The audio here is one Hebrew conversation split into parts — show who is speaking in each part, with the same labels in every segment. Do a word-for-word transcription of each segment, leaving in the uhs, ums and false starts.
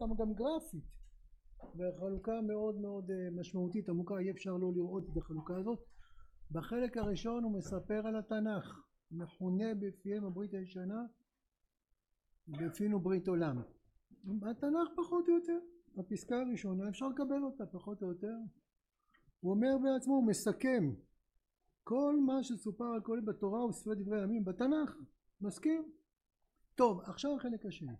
Speaker 1: שם גם גרפית, והחלוקה מאוד מאוד משמעותית עמוקה, אי אפשר לא לראות את החלוקה הזאת. בחלק הראשון הוא מספר על התנ"ך, מכונה בפיהם הברית הישנה, בפינו ברית עולם. התנ"ך פחות או יותר, הפסקה הראשונה אפשר לקבל אותה פחות או יותר. הוא אומר בעצמו, הוא מסכם כל מה שסופר על כל בתורה ובספרי דברי הימים בתנ"ך, מסכים? טוב, עכשיו החלק השני.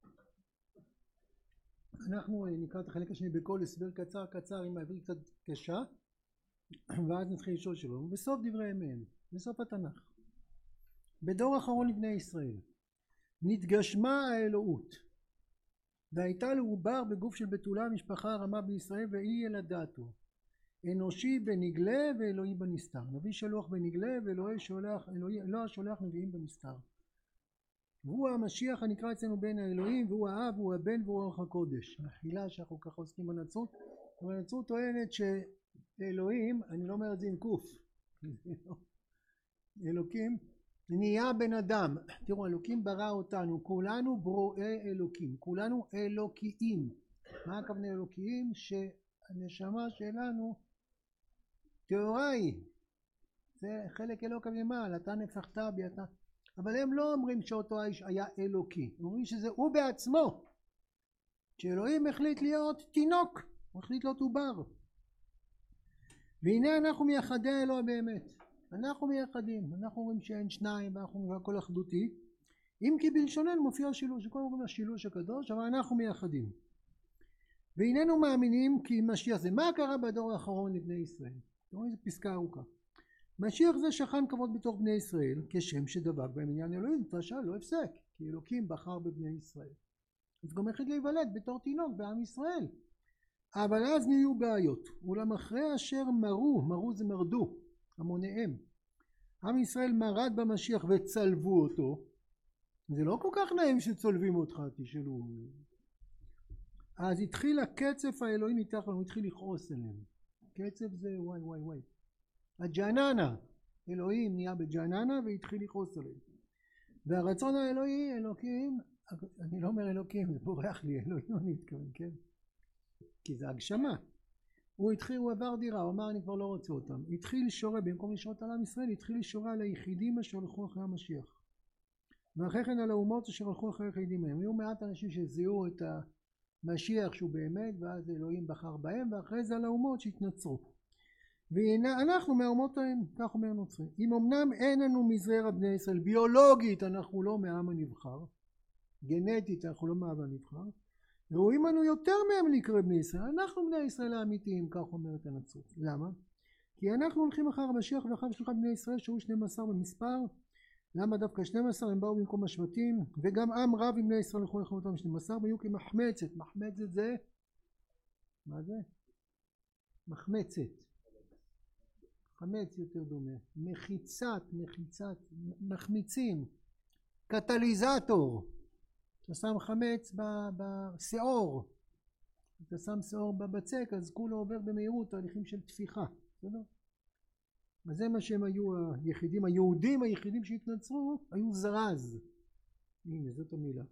Speaker 1: אנחנו נקרא את החלק השני בכל הסבר קצר קצר עם העברית קצת קשה, ואז נתחיל לשאול שלום. בסוף דברי הימים, בסוף התנ"ך, בדור האחרון לבני ישראל, נתגשמה האלוהות, והייתה לעובר בגוף של בתולה משפחה רמה בישראל, והיא ילדתו. אנושי בנגלה ואלוהי בנסתר. נביא שלוח בנגלה ואלוהי שולח, אלוהי, אלוה שולח נביאים בנסתר. והוא המשיח הנקרא אצלנו בין האלוהים, והוא האב, והוא הבן, והוא רוח הקודש. החילה שאנחנו ככה עוסקים בנצרות, אבל הנצרות טוענת שאלוהים, אני לא אומר את זה עם קוף, אלוקים נהיה בן אדם. תראו, אלוקים ברא אותנו, כולנו ברואי אלוקים, כולנו אלוקיים. מה הכוונה אלוקיים? שהנשמה שלנו טהורה היא, זה חלק אלוק ממעל, אתה נפחת בי אתה. אבל הם לא אומרים שאותו האיש היה אלוקי, הם אומרים שזה הוא בעצמו, שאלוהים החליט להיות תינוק, הוא החליט להיות עובר. והנה אנחנו מייחדי אלוה באמת, אנחנו מייחדים, אנחנו אומרים שאין שניים ואנחנו אומרים הכל אחדותי, אם כי בלשוננו מופיע שילוש, שכל אומרים השילוש הקדוש, אבל אנחנו מייחדים. והננו מאמינים כי משיח זה, מה קרה בדור האחרון לבני ישראל? תראו איזה פסקה ארוכה. משיח זה שכן כבוד בתוך בני ישראל, כשם שדבק בהם עניין אלוהים, תרשה לא הפסק, כי אלוקים בחר בבני ישראל. אז גם החליט להיוולד בתור תינוק בעם ישראל. אבל אז נהיו בעיות, אולם אחרי אשר מרו, מרו זה מרדו, המוניהם. עם ישראל מרד במשיח וצלבו אותו, זה לא כל כך נעים שצולבים אותך, תשאלו. אז התחיל הקצף האלוהים מתחת, הוא התחיל לכעוס עליהם. קצף זה וואי וואי וואי. הג'ננה, אלוהים נהיה בג'ננה והתחיל לכעוס עליהם. והרצון האלוהי, אלוקים, אני לא אומר אלוקים, זה בורח לי, אלוהים אני מתכוון, כן? כי זה הגשמה. הוא התחיל, הוא עבר דירה, הוא אמר אני כבר לא רוצה אותם. התחיל שורה, במקום לשרות על עם ישראל, התחיל לשורה על היחידים אשר הלכו אחרי המשיח. ואחרי כן על האומות אשר הלכו אחרי היחידים מהם. היו מעט אנשים שזיהו את המשיח שהוא באמת, ואז אלוהים בחר בהם, ואחרי זה על האומות שהתנצרו. והנה אנחנו מהאומות ההם, כך אומר נוצרי. אם אמנם אין לנו מזרע בני ישראל, ביולוגית אנחנו לא מהעם הנבחר, גנטית אנחנו לא מהעם הנבחר, ראויים לנו יותר מהם לקרוא בני ישראל, אנחנו בני ישראל האמיתיים, כך אומרת הנצרות. למה? כי אנחנו הולכים אחר המשיח ואחר שלוחת בני ישראל שהוא שנים עשר במספר. למה דווקא שנים עשר? הם באו במקום השבטים, וגם עם רב עם בני ישראל הלכו לכם אותם שנים עשר, והיו כמחמצת. מחמצת זה? מה זה? מחמצת. חמץ יותר דומה. מחיצת, מחיצת, מחמיצים. קטליזטור. אתה שם חמץ בשעור, אתה שם שעור בבצק, אז כולו עובר במהירות תהליכים של תפיחה, בסדר? אז זה מה שהם היו היחידים, היהודים היחידים שהתנצרו, היו זרז. הנה, זאת המילה.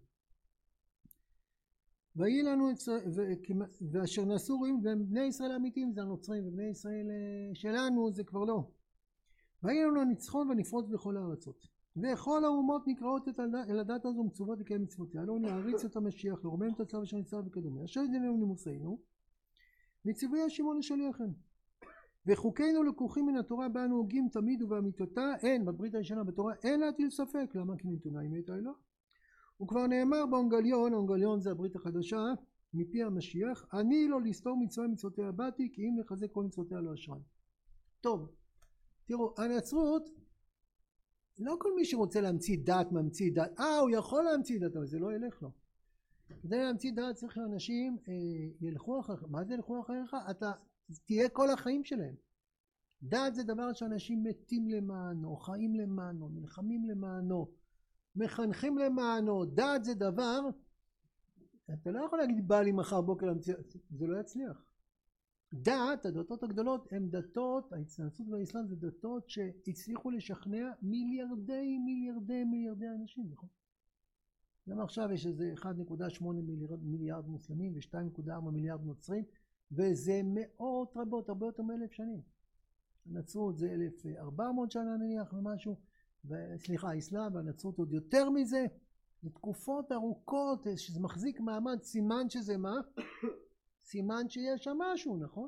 Speaker 1: ויהי לנו, ואשר נעשו רואים, ובני ישראל האמיתיים זה הנוצרים, ובני ישראל שלנו זה כבר לא. ויהי לנו הניצחון ונפרוץ בכל הארצות. וכל האומות נקראות אל הדת הזו מצוות לקיים מצוותיה, לא נעריץ את המשיח, לרומם את הצו אשר ניצב וכדומה, אשר ידינו נימוסינו, וציווי השמעון לשליחם. וחוקינו לקוחים מן התורה בה אנו הוגים תמיד ובאמיתותה, אין, בברית הישנה בתורה, אין להטיל ספק, למה כי נתונה היא מתה אלוה. וכבר נאמר באונגליון, האונגליון זה הברית החדשה, מפי המשיח, אני לא לסתור מצווה מצוותיה באתי, כי אם לחזק כל מצוותיה לא אשרן. טוב, תראו, הנצרות, לא כל מי שרוצה להמציא דת ממציא דת, אה הוא יכול להמציא דת אבל זה לא ילך לו. כדי להמציא דת צריך שאנשים אה, ילכו אחריך. מה זה ילכו אחריך? אתה תהיה כל החיים שלהם. דת זה דבר שאנשים מתים למענו, חיים למענו, נלחמים למענו, מחנכים למענו. דת זה דבר, אתה לא יכול להגיד בא לי מחר בוקר להמציא, זה לא יצליח. דת, הדתות הגדולות הן דתות, ההצטרפות והאסלאם זה דתות שהצליחו לשכנע מיליארדי מיליארדי מיליארדי אנשים, נכון? גם עכשיו יש איזה אחד נקודה שמונה מיליארד, מיליארד מוסלמים ו-שתיים נקודה ארבע מיליארד נוצרים, וזה מאות רבות, הרבה יותר מאלף שנים. הנצרות זה אלף וארבע מאות שנה נניח ומשהו, סליחה, האסלאם והנצרות עוד יותר מזה, לתקופות ארוכות שזה מחזיק מעמד, סימן שזה מה? סימן שיש שם משהו, נכון?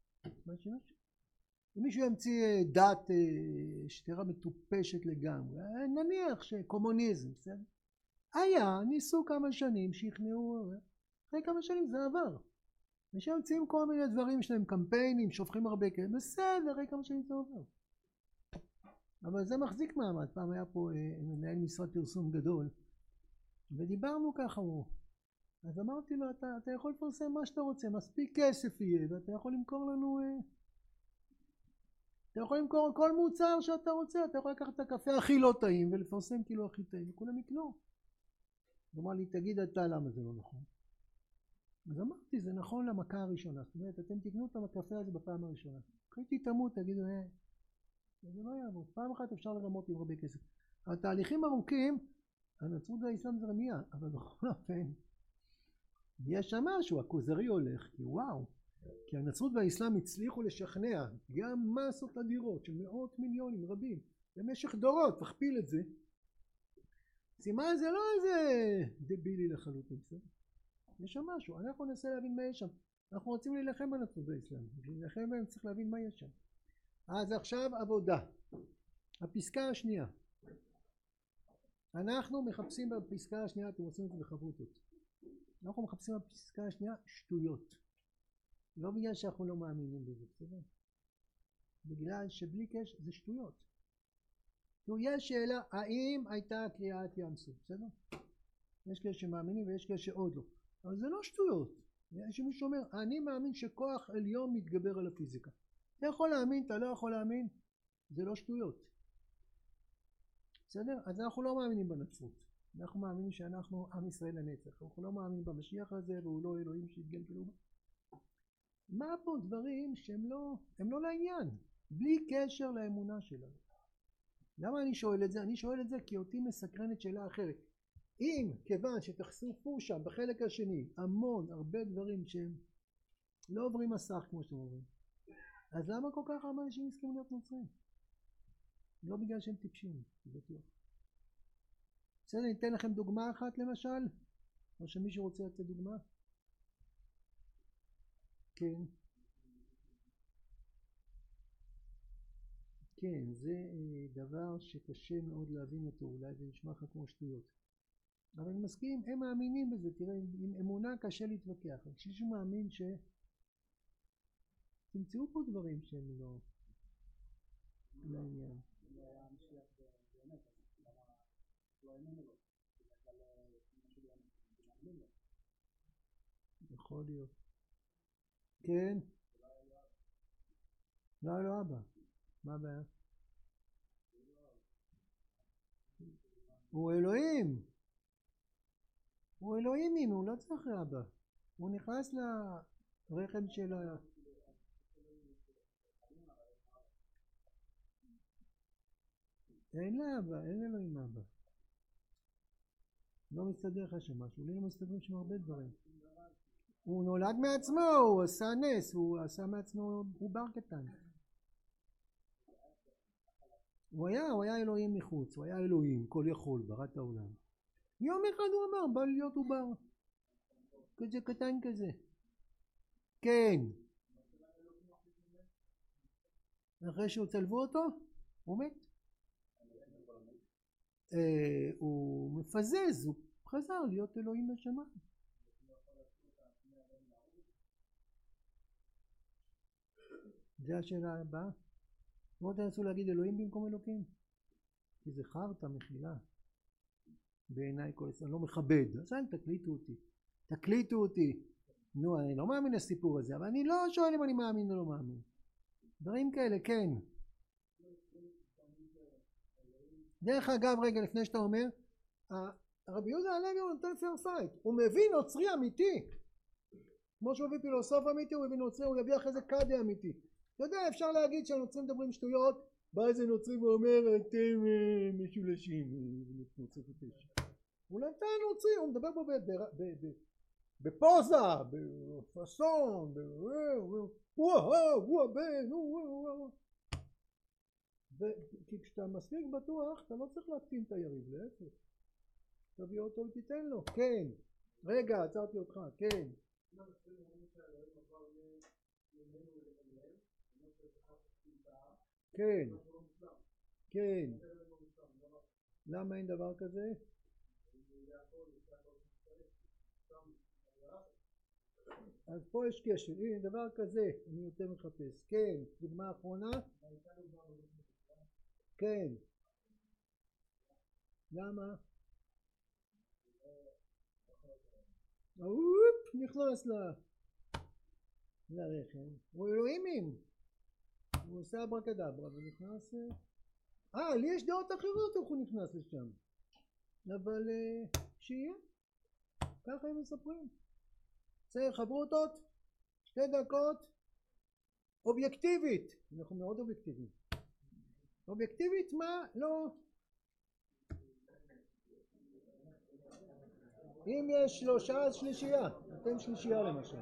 Speaker 1: אם מישהו ימציא דת שתראה מטופשת לגמרי, נניח שקומוניזם, בסדר? היה, ניסו כמה שנים שיכנעו, אחרי כמה שנים זה עבר. ושמציעים כל מיני דברים שלהם, קמפיינים, שופכים הרבה כסף, בסדר, אחרי כמה שנים זה עובר. אבל זה מחזיק מעמד. פעם היה פה מנהל משרד פרסום גדול, ודיברנו ככה, אז אמרתי לו, אתה, אתה יכול לפרסם מה שאתה רוצה, מספיק כסף יהיה, ואתה יכול למכור לנו, אתה יכול למכור כל מוצר שאתה רוצה, אתה יכול לקחת את הקפה הכי לא טעים, ולפרסם כאילו הכי טעים, וכולם יקנו. הוא אמר לי, תגיד אתה למה זה לא נכון. אז אמרתי, זה נכון למכה הראשונה, זאת אומרת, אתם תקנו את הקפה הזה בפעם הראשונה. אחרי תתאמו, תגידו, אה, זה לא יעבוד, פעם אחת אפשר לרמות עם הרבה כסף. התהליכים ארוכים, הנצרות והאסלאם זה רמייה, אבל בכל אופן, יש שם משהו, הכוזרי הולך, כי וואו, כי הנצרות והאסלאם הצליחו לשכנע גם מסות אדירות של מאות מיליונים רבים, במשך דורות, תכפיל את זה. סימן זה לא איזה דבילי לחלוטין, בסדר? יש שם משהו, אנחנו ננסה להבין מה יש שם. אנחנו רוצים להילחם בנצרות והאסלאם, להילחם בהם צריך להבין מה יש שם. אז עכשיו עבודה. הפסקה השנייה. אנחנו מחפשים בפסקה השנייה, אתם עושים את זה בחברותות. אנחנו מחפשים בפסקה השנייה שטויות. לא בגלל שאנחנו לא מאמינים בזה, בסדר? בגלל שבלי קשר זה שטויות. יש שאלה, האם הייתה קריעת ים סוף, בסדר? יש כאלה שמאמינים ויש כאלה שעוד לא. אבל זה לא שטויות. יש מישהו שאומר, אני מאמין שכוח עליון מתגבר על הפיזיקה. אתה יכול להאמין, אתה לא יכול להאמין, זה לא שטויות. בסדר? אז אנחנו לא מאמינים בנצרות. אנחנו מאמינים שאנחנו עם ישראל לנצח. אנחנו לא מאמינים במשיח הזה, והוא לא אלוהים שהתגלגלו בו. מה פה דברים שהם לא, הם לא לעניין, בלי קשר לאמונה שלנו. למה אני שואל את זה? אני שואל את זה כי אותי מסקרנת שאלה אחרת. אם כיוון שתחשפו שם בחלק השני המון הרבה דברים שהם לא עוברים מסך כמו שאתם אומרים, אז למה כל כך הרבה אנשים מסכימים להיות נוצרים? לא בגלל שהם טיפשים, זה בטוח. בסדר, ניתן לכם דוגמה אחת למשל, או שמישהו רוצה לתת דוגמה? כן. כן, זה דבר שקשה מאוד להבין אותו, אולי זה נשמע לך כמו שטויות. אבל אני מסכים, הם מאמינים בזה, תראה, עם אמונה קשה להתווכח. כשמישהו מאמין ש... תמצאו פה דברים שהם לא... לעניין. יכול להיות. כן? לא היה לו אבא. מה הבעיה? הוא אלוהים. הוא אלוהים אם הוא לא צריך אבא. הוא נכנס לרחם של ה... אין לה אבא, אין אלוהים אבא. לא מסתדר לך שם משהו, לי לא מסתדרים שם הרבה דברים. הוא נולד מעצמו, הוא עשה נס, הוא עשה מעצמו, הוא בר קטן. הוא היה, הוא היה אלוהים מחוץ, הוא היה אלוהים, כל יכול, ברת העולם. יום אחד הוא אמר, בא להיות עובר. כזה קטן כזה. כן. אחרי שהוא צלבו אותו, הוא מת. אה, הוא מפזז, הוא חזר להיות אלוהים בשמיים. זה השאלה הבאה. לא תנסו להגיד אלוהים במקום אלוקים? כי זה חרטה מחילה. בעיניי כל ישראל לא מכבד. אז אל תקליטו אותי. תקליטו אותי. נו, אני לא מאמין לסיפור הזה, אבל אני לא שואל אם אני מאמין או לא מאמין. דברים כאלה, כן. דרך אגב, רגע, לפני שאתה אומר, הרבי יהודה הלוי הוא נותן פייר פייט. הוא מבין נוצרי אמיתי. כמו שהוא מביא פילוסוף אמיתי, הוא מבין נוצרי, הוא יביא אחרי זה קאדי אמיתי. אתה יודע, אפשר להגיד שהנוצרים מדברים שטויות, בא איזה נוצרי ואומר, אתם משולשים. הוא נתן נוצרי, הוא מדבר פה בפוזה, בפסון, וואו, הוא הבן, וואו. כי כשאתה מספיק בטוח, אתה לא צריך להקטין את היריב, להפך. תביא אותו ותיתן לו, כן. רגע, עצרתי אותך, כן. כן, כן. למה אין דבר כזה? אז פה יש קשר, הנה דבר כזה, אני יותר מחפש, כן, דוגמה אחרונה, כן, למה? אופ, נכנס לרחם, הוא אלוהימים, הוא עושה אברקדברה ונכנס, אה, לי יש דעות אחרות איך הוא נכנס לשם, אבל שיהיה, ככה הם מספרים. בסדר, חברותות, שתי דקות, אובייקטיבית, אנחנו מאוד אובייקטיביים. אובייקטיבית מה? לא. אם יש שלושה אז שלישייה, אתם שלישייה למשל.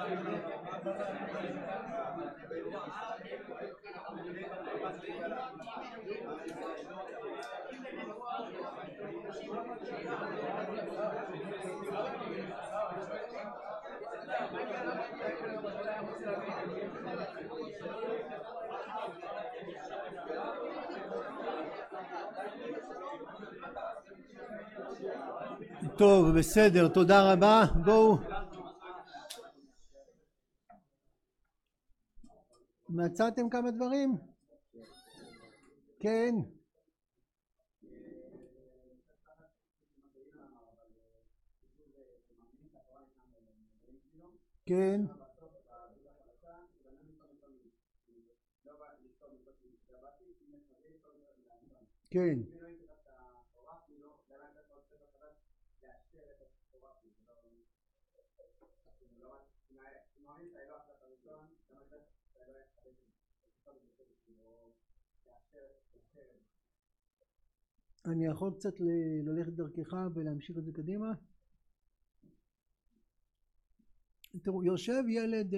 Speaker 1: טוב, בסדר, תודה רבה. בואו. מצאתם כמה דברים? כן. כן. כן. אני יכול קצת ללכת דרכך ולהמשיך את זה קדימה? תראו, יושב ילד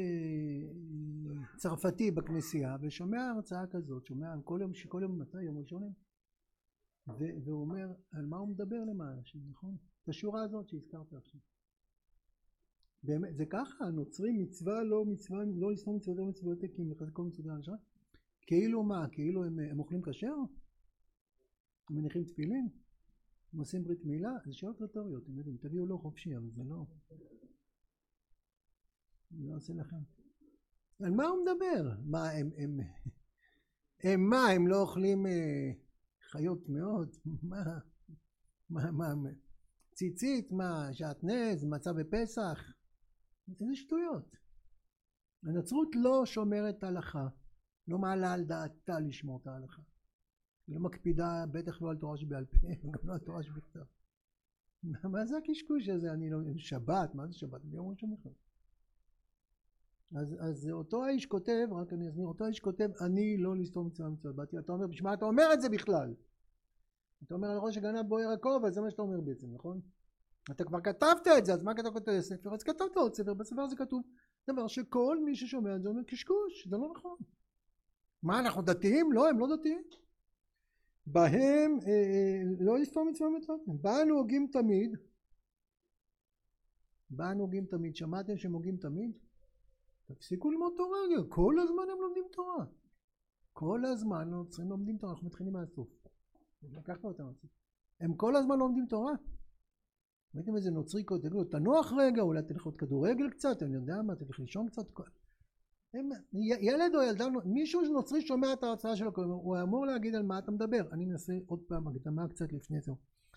Speaker 1: צרפתי בכנסייה ושומע הרצאה כזאת, שומע כל יום, כל יום מתי? יום ראשונים? והוא אומר, על מה הוא מדבר למעלה, נכון? את השורה הזאת שהזכרת עכשיו. באמת, זה ככה, הנוצרים מצווה לא מצווה, לא לסתום מצוות או מצוות כי הם מחזק כל מצוות האנשה? כאילו מה? כאילו הם, הם אוכלים כשר? הם מניחים תפילין? הם עושים ברית מילה? זה שאלות רטוריות, אתם יודעים, תביאו לא חופשי, אבל זה לא... אני לא עושה לכם. על מה הוא מדבר? מה, הם... הם, הם מה, הם לא אוכלים אה, חיות מאוד? מה? מה, מה? ציצית? מה? שעטנז? מצה בפסח? איזה שטויות. הנצרות לא שומרת הלכה, לא מעלה על דעתה לשמור את ההלכה. היא לא מקפידה, בטח לא על תורה שבעל פה, גם לא על תורה שבכתב. מה זה הקשקוש הזה? אני לא... שבת, מה זה שבת? ביום ראשון בכלל. אז, אז אותו האיש כותב, רק אני אסביר, אותו האיש כותב, אני לא לסתום מצווה מצווה. באתי, אתה אומר, בשביל מה אתה אומר את זה בכלל? אתה אומר על ראש הגנב בוער הכובע, זה מה שאתה אומר בעצם, נכון? אתה כבר כתבת את זה, אז מה אתה כותב ספר? אז כתבת עוד ספר, בספר הזה כתוב דבר שכל מי ששומע את זה אומר קשקוש, זה לא נכון. מה, אנחנו דתיים? לא, הם לא דתיים. בהם אה, לא לסתום מצווה מצווה. בנו הוגים תמיד. בנו הוגים תמיד. שמעתם שהם הוגים תמיד? תפסיקו ללמוד תורה, כל הזמן הם לומדים תורה. כל הזמן נוצרים לומדים תורה, אנחנו מתחילים מהסוף. לקחת אותם מהסוף. הם כל הזמן לומדים תורה. ראיתם איזה נוצרי קודם, תגידו, תנוח רגע, אולי תלך עוד כדורגל קצת, אני יודע מה, תלך לישון קצת. הם, ילד או ילדה, מישהו נוצרי שומע את ההרצאה שלו, הוא אמור להגיד על מה אתה מדבר. אני מנסה עוד פעם הקדמה קצת לפני זה.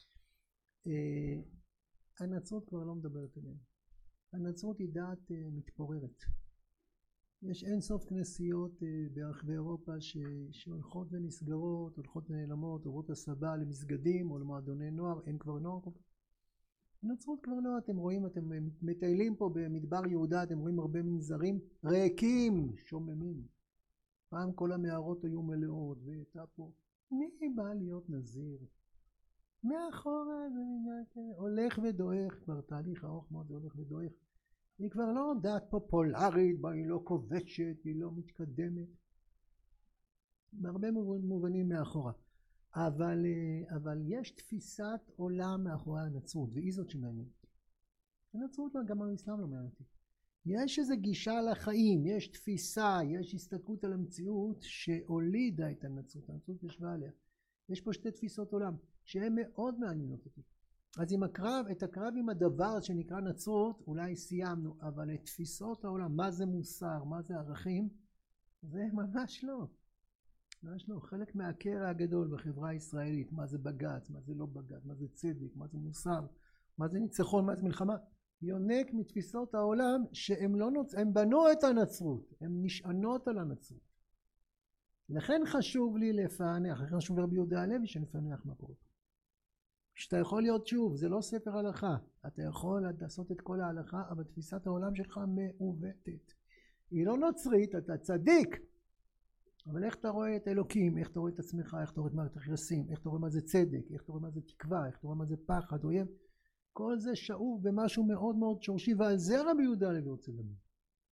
Speaker 1: הנצרות כבר לא מדברת עליהם. הנצרות היא דעת מתפוררת. יש אין סוף כנסיות ברחבי אירופה שהולכות ונסגרות, הולכות ונעלמות, עוברות הסבה למסגדים או למועדוני נוער, אין כבר נוער. הנצרות כבר לא, אתם רואים, אתם מטיילים פה במדבר יהודה, אתם רואים הרבה מנזרים ריקים, שוממים. פעם כל המערות היו מלאות, והייתה פה, מי בא להיות נזיר? מאחורה זה הולך ודועך, כבר תהליך ארוך מאוד, זה הולך ודועך. היא כבר לא דת פופולרית, היא לא כובשת, היא לא מתקדמת. בהרבה מובנים מאחורה. אבל, אבל יש תפיסת עולם מאחורי הנצרות, והיא זאת שמעניינת. הנצרות גם האסלאם לא מעניינת. יש איזו גישה לחיים, יש תפיסה, יש הסתכלות על המציאות שהולידה את הנצרות, הנצרות ישבה עליה. יש פה שתי תפיסות עולם שהן מאוד מעניינות אותי. אז עם הקרב, את הקרב עם הדבר שנקרא נצרות, אולי סיימנו, אבל את תפיסות העולם, מה זה מוסר, מה זה ערכים, זה ממש לא. ממש לא. חלק מהקרע הגדול בחברה הישראלית, מה זה בג"ץ, מה זה לא בג"ץ, מה זה צדק, מה זה מוסר, מה זה ניצחון, מה זה מלחמה, יונק מתפיסות העולם שהם לא נוצ... הם בנו את הנצרות, הם נשענות על הנצרות. לכן חשוב לי לפענח, לכן חשוב לרבי יהודה הלוי שנפענח מה קורה. שאתה יכול להיות שוב, זה לא ספר הלכה, אתה יכול לעשות את כל ההלכה, אבל תפיסת העולם שלך מעוותת. היא לא נוצרית, אתה צדיק, אבל איך אתה רואה את אלוקים, איך אתה רואה את עצמך, איך אתה רואה את מערכת היחסים, איך אתה רואה מה זה צדק, איך אתה רואה מה זה תקווה, איך אתה רואה מה זה פחד, אויב, כל זה שאוב במשהו מאוד מאוד שורשי, ועל זה רבי יהודה הלוי רוצה לדבר.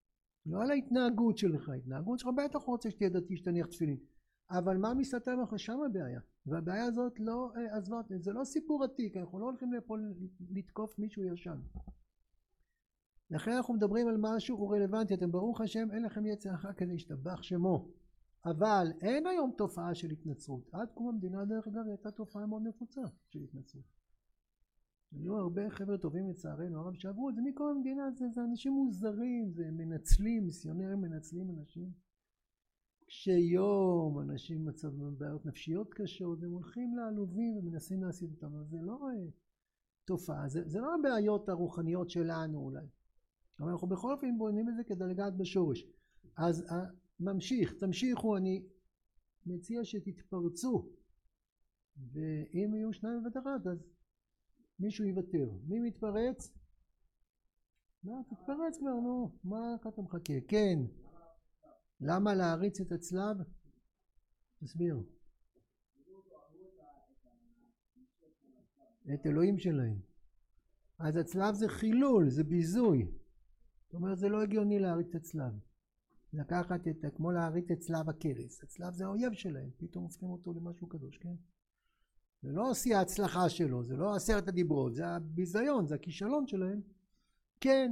Speaker 1: לא על ההתנהגות שלך. ההתנהגות שלך בטח רוצה שתהיה דתי, שתניח תפילין, אבל מה מסתתר לך? שם הבעיה, והבעיה הזאת לא עזבה, זה לא סיפור עתיק, אנחנו לא הולכים לפה לתקוף מישהו ישן. לכן אנחנו מדברים על משהו הוא רלוונטי. אתם ברוך השם אין לכם יצר אחר כזה ישתבח שמו, אבל אין היום תופעה של התנצרות. עד קום המדינה דרך אגב הייתה תופעה מאוד נפוצה של התנצרות. היו הרבה חבר'ה טובים לצערנו הרב שעברו את זה מקום המדינה. זה, זה אנשים מוזרים, זה מנצלים, מיסיונרים מנצלים אנשים קשי יום, אנשים במצב בעיות נפשיות קשות, והם הולכים לעלובים ומנסים להסיט אותם. אבל זה לא תופעה, זה, זה לא הבעיות הרוחניות שלנו אולי, אבל אנחנו בכל אופן בונים את זה כדי לגעת בשורש. אז ממשיך, תמשיכו, אני מציע שתתפרצו, ואם יהיו שניים בבת אחת אז מישהו יוותר. מי מתפרץ? מה, תתפרץ כבר, נו, מה אתה מחכה? כן. למה להריץ את הצלב? תסביר. את אלוהים שלהם. אז הצלב זה חילול, זה ביזוי. זאת אומרת זה לא הגיוני להריץ את הצלב. לקחת את, כמו להריץ את צלב הכרס. הצלב זה האויב שלהם, פתאום הופכים אותו למשהו קדוש, כן? זה לא עושה ההצלחה שלו, זה לא עשרת הדיברות, זה הביזיון, זה הכישלון שלהם. כן.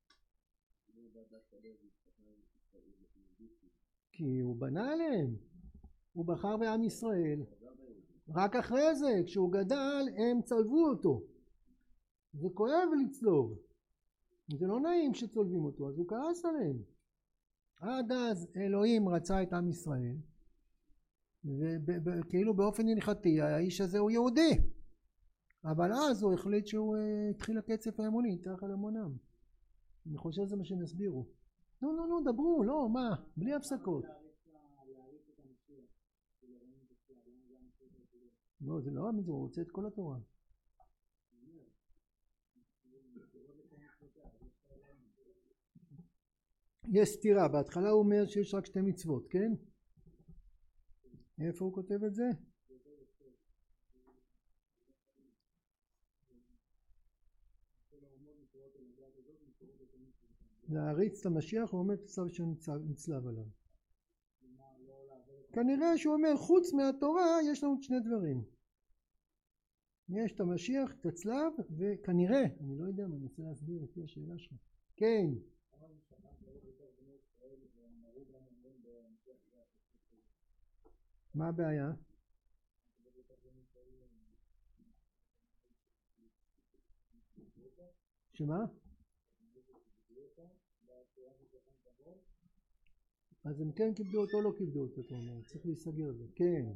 Speaker 1: כי הוא בנה עליהם, הוא בחר בעם ישראל. רק אחרי זה, כשהוא גדל, הם צלבו אותו. זה כואב לצלוב. זה לא נעים שצולבים אותו, אז הוא כעס עליהם. עד אז אלוהים רצה את עם ישראל, וכאילו באופן הלכתי האיש הזה הוא יהודי. אבל אז הוא החליט שהוא התחיל הקצף ההמוני, יתרח על המונם. אני חושב שזה מה שהם הסבירו. נו נו נו דברו, לא מה, בלי הפסקות. לא, זה לא המזמור, הוא רוצה את כל התורה. יש סתירה, בהתחלה הוא אומר שיש רק שתי מצוות, כן? איפה הוא כותב את זה? להריץ את המשיח, הוא אומר תצלב שנצלב עליו. כנראה שהוא אומר חוץ מהתורה יש לנו שני דברים. יש את המשיח, את הצלב, וכנראה, אני לא יודע, אני רוצה להסביר לפי השאלה שלך. כן. מה הבעיה? שמה? אז הם כן כיבדו אותו או לא כיבדו אותו, אתה אומר, צריך להיסגר את זה. כן.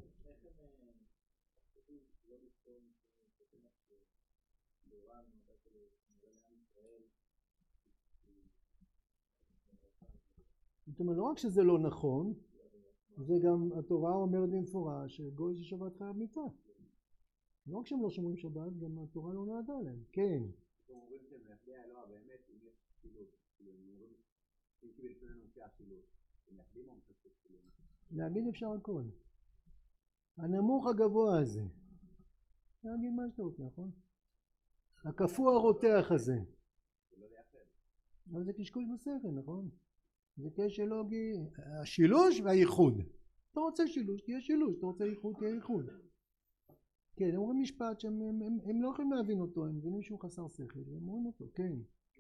Speaker 1: זאת אומרת, לא רק שזה לא נכון, זה גם התורה אומרת במפורש שגוי ששבת חייב מיתה. לא רק שהם לא שומרים שבת, גם התורה לא נועדה להם. כן. אתם אומרים שהם מייחדי האלוה באמת, אם יש שילוב, אם קיבל שלנו מופיע שילוב, הם מייחדים או מפסק שילוב? להגיד אפשר הכל. הנמוך הגבוה הזה. להגיד מה שאתה רוצה, נכון? הקפוא הרותח הזה. זה לא לייחד. אבל זה קשקוש בשכל, נכון? זה קשר לוגי, השילוש והייחוד. אתה רוצה שילוש, תהיה שילוש, אתה רוצה ייחוד, תהיה ייחוד. כן, הם אומרים משפט שהם הם, הם, הם לא יכולים להבין אותו, הם מבינים שהוא חסר שכל, הם אומרים אותו, כן.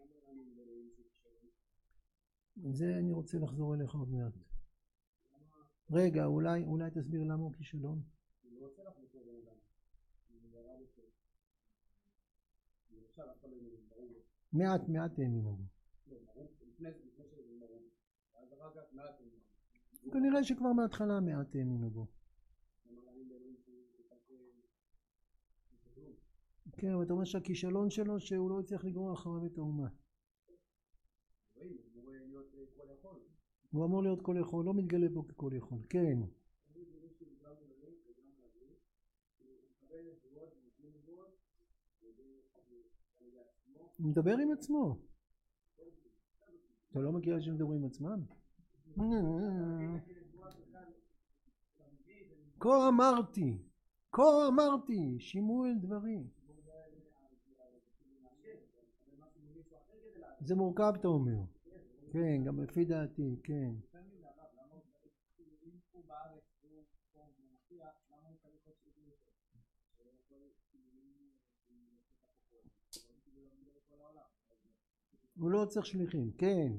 Speaker 1: זה אני רוצה לחזור אליך עוד מעט. רגע, אולי, אולי תסביר למה הוא כישלון? מעט, מעט האמינו בו. כנראה שכבר מההתחלה מעט האמינו בו. כן, אבל אתה אומר שהכישלון שלו שהוא לא הצליח לגרור אחריו את האומה. הוא אמור להיות כל יכול, לא מתגלה בו ככל יכול. כן. הוא מדבר עם עצמו. אתה לא מכיר שהם מדברים עם עצמם? כה אמרתי, כה אמרתי, שימוע אל דברים. זה מורכב אתה אומר. כן, גם לפי דעתי, כן. הוא לא צריך שליחים, כן.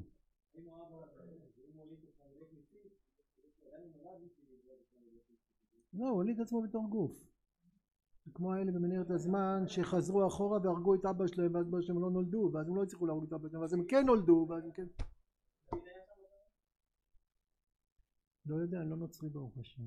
Speaker 1: לא, הוא הוליד את עצמו בתור גוף. כמו האלה במנהרת הזמן שחזרו אחורה והרגו את אבא שלהם ואז אבא שלהם לא נולדו ואז הם לא הצליחו להרוג את אבא שלהם ואז הם כן נולדו ואז הם כן... לא יודע, אני לא נוצרי ברוך השם.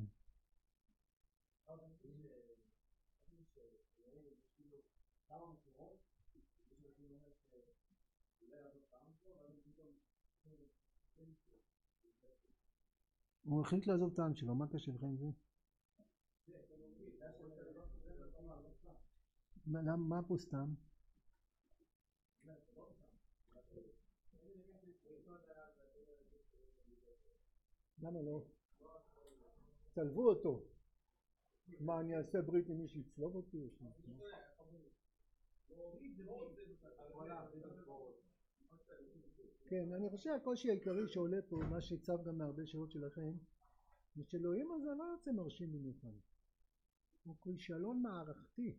Speaker 1: הוא החליט לעזוב את העם שלו, מה קשה לך עם זה? מה פה סתם? למה לא? צלבו אותו. מה, אני אעשה ברית עם מי שיצלוב אותי? כן, אני חושב הקושי העיקרי שעולה פה, מה שיצב גם מהרבה שאלות שלכם, זה שאלוהים הזה לא יוצא מרשים במיוחד. הוא כישלון מערכתי.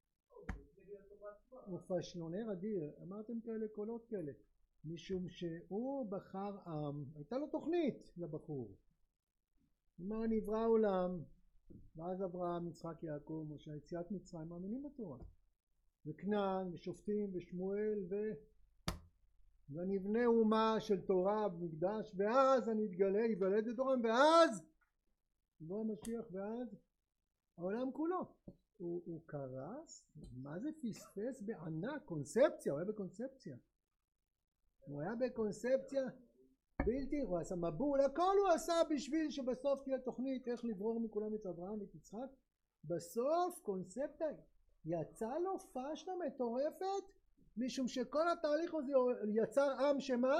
Speaker 1: הוא פשלונר אדיר. אמרתם כאלה קולות כאלה. משום שהוא בחר עם, הייתה לו תוכנית לבחור. אמר נברא עולם, ואז אברהם, יצחק, יעקב, משה, יציאת מצרים, מאמינים בתורה. וכנען, ושופטים, ושמואל, ו... ונבנה אומה של תורה במקדש, ואז אני אתגלה, יוולד את דורם, ואז יבוא המשיח, ואז העולם כולו. הוא, הוא קרס, מה זה פספס בענק, קונספציה, הוא היה בקונספציה. הוא היה בקונספציה בלתי, הוא עשה מבול, הכל הוא עשה בשביל שבסוף תהיה תוכנית איך לברור מכולם את אברהם ואת יצחק. בסוף קונספציה יצא לו פשלה מטורפת, משום שכל התהליך הזה יצר עם שמה?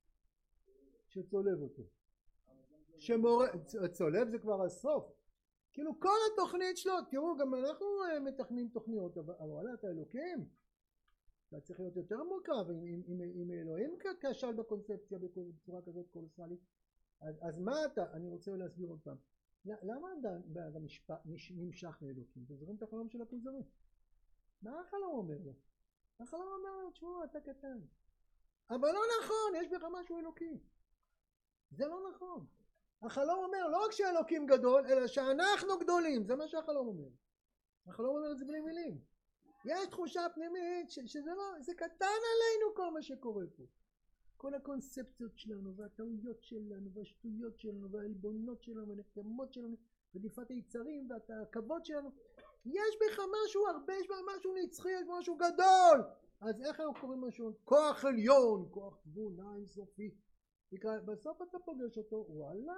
Speaker 1: שצולב אותו. שמור... צולב זה כבר הסוף. כאילו כל התוכנית שלו, תראו גם אנחנו מתכנים תוכניות, אבל אתה אלוקים, אתה צריך להיות יותר מורכב, אם, אם, אם אלוהים כשל בקונספציה בצורה כזאת קולוסלית, אז, אז מה אתה, אני רוצה להסביר עוד פעם, למה אדם נמשך לאלוקים? אתם זוכרים את החלום של הכוזרי? מה החלום אומר לו? החלום אומר לו, תשמעו, אתה קטן, אבל לא נכון, יש בך משהו אלוקי, זה לא נכון. החלום אומר לא רק שאלוקים גדול, אלא שאנחנו גדולים, זה מה שהחלום אומר. החלום אומר את זה בלי מילים. יש תחושה פנימית ש- שזה לא, זה קטן עלינו כל מה שקורה פה. כל הקונספציות שלנו והטעויות שלנו והשטויות שלנו והעלבונות שלנו והנקמות שלנו ודליפת היצרים והכבוד שלנו. יש בך משהו הרבה, יש בך משהו נצחי, יש בך משהו גדול. אז איך אנחנו קוראים משהו? כוח עליון, כוח תבונה אינסופי. בסוף אתה פוגש אותו, וואלה,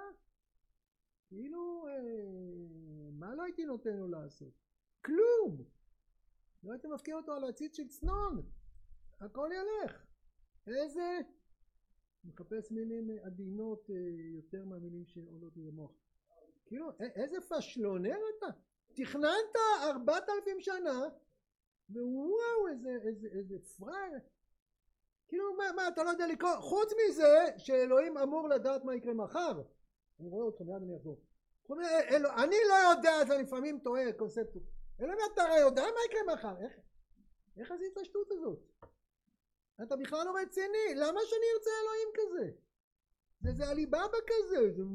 Speaker 1: כאילו, אה, מה לא הייתי נותן לו לעשות? כלום! לא הייתי מפקיע אותו על הציץ של צנון, הכל ילך. איזה? מחפש מילים עדינות יותר מהמילים שעולות לי למוח. כאילו, איזה פשלונר אתה? תכננת ארבעת אלפים שנה, ווואו, איזה, איזה, איזה פראייר. כאילו מה, מה אתה לא יודע לקרוא, חוץ מזה שאלוהים אמור לדעת מה יקרה מחר. אני רואה אותך מיד אני אחזור. אני לא יודע, אז אני לפעמים טועה קונספטות. אלוהים אתה הרי יודע מה יקרה מחר. איך, איך עשית את השטות הזאת? אתה בכלל לא רציני, למה שאני ארצה אלוהים כזה? זה, זה הליבאבא כזה. זה...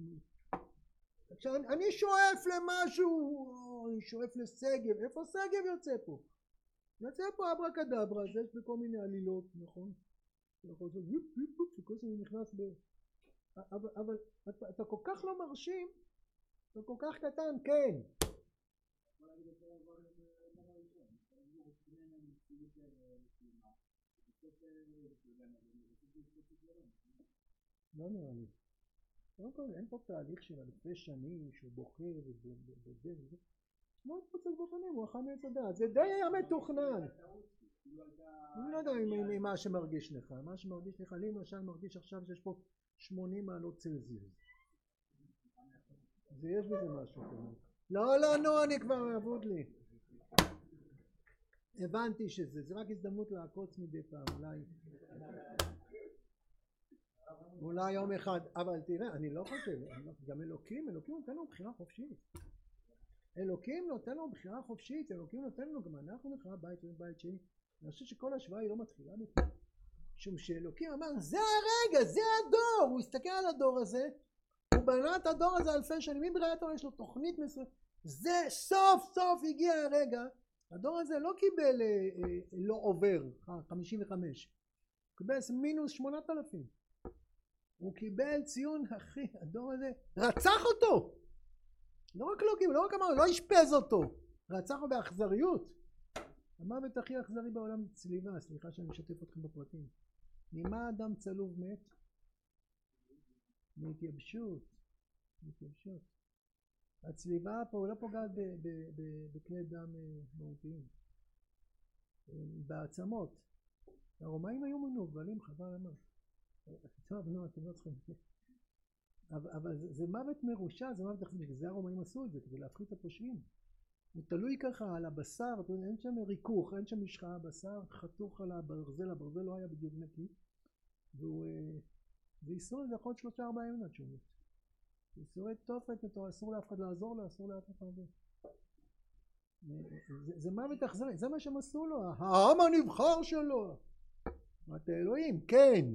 Speaker 1: עכשיו, אני שואף למשהו, אני שואף לסגב, איפה סגב יוצא פה? יוצא פה אברה קדברה, זה יש בכל מיני עלילות, נכון? אתה יכול לעשות יופ יופ יופ, שכל זה נכנס ב... אבל, אבל אתה, אתה כל כך לא מרשים, אתה כל כך קטן, כן. לא נראה לי. אין פה תהליך של אלפי שנים שהוא בוחר ובודד וזה. לא התפוצץ בפנים, הוא אכל מעץ הדעת, זה די היה מתוכנן. אני לא יודע אם מה שמרגיש לך, מה שמרגיש לך, לי למשל מרגיש עכשיו שיש פה שמונים מעלות צלזיוס. זה יש בזה משהו. לא, לא, נו, אני כבר אבוד לי. הבנתי שזה, זה רק הזדמנות לעקוץ מדי פעם, אולי. אולי יום אחד, אבל תראה, אני לא חושב, גם אלוקים, אלוקים נותן לנו בחירה חופשית. אלוקים נותן לנו בחירה חופשית, אלוקים נותן לנו, גם אנחנו נבחר בית ובית שני. אני חושב שכל השוואה היא לא מתחילה בכלל. משום שאלוקים אמר, זה הרגע, זה הדור, הוא הסתכל על הדור הזה, הוא בנה את הדור הזה אלפי שנים, מבריאת העולם יש לו תוכנית מסוימת, זה סוף סוף הגיע הרגע, הדור הזה לא קיבל אה, אה, לא עובר חמישים וחמש, הוא קיבל מינוס שמונת אלפים, הוא קיבל ציון הכי, הדור הזה רצח אותו, לא רק לא קיבל, לא רק אמר, לא השפז אותו, רצח אותו באכזריות. המוות הכי אכזרי בעולם צליבה, סליחה שאני משתף אתכם בפרטים. ממה אדם צלוב מת? מהתייבשות, מהתייבשות. הצליבה פה הוא לא פוגעת בכלי דם מהותיים, בעצמות. הרומאים היו מנוולים, חבל למה. טוב, נו, אתם לא צריכים. אבל זה מוות מרושע, זה מוות אכזרי, זה הרומאים עשו את זה כדי להפחית את הפושעים. הוא תלוי ככה על הבשר, אין שם ריכוך, אין שם משחה, הבשר חתוך על הברזל, הברזל לא היה בדיוק נקי, והוא ואיסור את זה יכול שלושה ארבעה ימים עד שהוא מת. איסורי תופת, אסור לאף אחד לעזור לו, אסור לאף אחד. זה מוות אכזרי, זה מה שהם עשו לו, העם הנבחר שלו. אתה אלוהים, כן.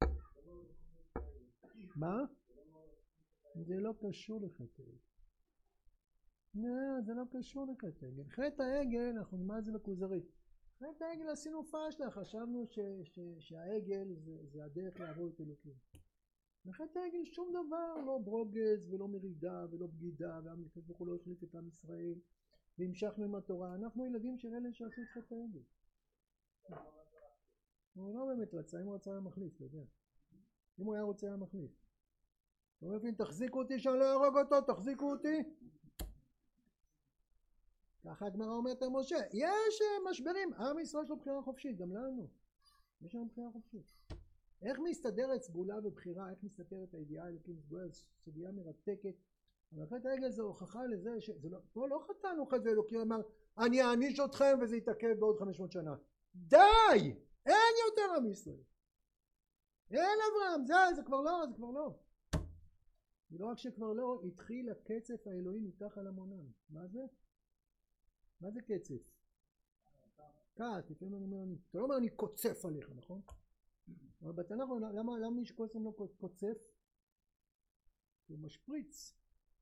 Speaker 1: מה? זה לא קשור לחטא. לא, זה לא קשור לחטא העגל. חטא העגל, אנחנו נאמר את זה לכוזרי. חטא העגל עשינו פשלה, חשבנו ש, ש, שהעגל זה, זה הדרך לעבוד את אלוקים. לחטא העגל שום דבר, לא ברוגז ולא מרידה ולא בגידה, ועם ישראל וכו' לא החליף את עם ישראל, והמשכנו עם התורה. אנחנו ילדים של אלה שעשו את חטא העגל. הוא לא באמת רצה, אם הוא רצה היה מחליף, אתה יודע. אם הוא היה רוצה היה מחליף. אתה מבין, תחזיקו אותי שאני לא ארוג אותו, תחזיקו אותי. ככה הגמרא אומרת על משה, יש משברים, עם ישראל יש לו בחירה חופשית, גם לנו. יש לנו בחירה חופשית. איך מסתדרת סגולה ובחירה, איך מסתדרת הידיעה אלוקים סגולה, סוגיה מרתקת. אבל חטא העגל זה הוכחה לזה, שזה לא, פה לא חטאנו חטא ואלוקים אמר, אני אעניש אתכם וזה יתעכב בעוד חמש מאות שנה. די! אין יותר עם ישראל. אין אברהם, זה, זה כבר לא, זה כבר לא. ולא רק שכבר לא, התחיל הקצף האלוהי מתחת למונם. מה זה? מה זה קצף? כעס, לפעמים אני אומר, אתה לא אומר אני קוצף עליך, נכון? אבל בתנ"ך, למה, למה איש קוסם לא קוצף? הוא משפריץ.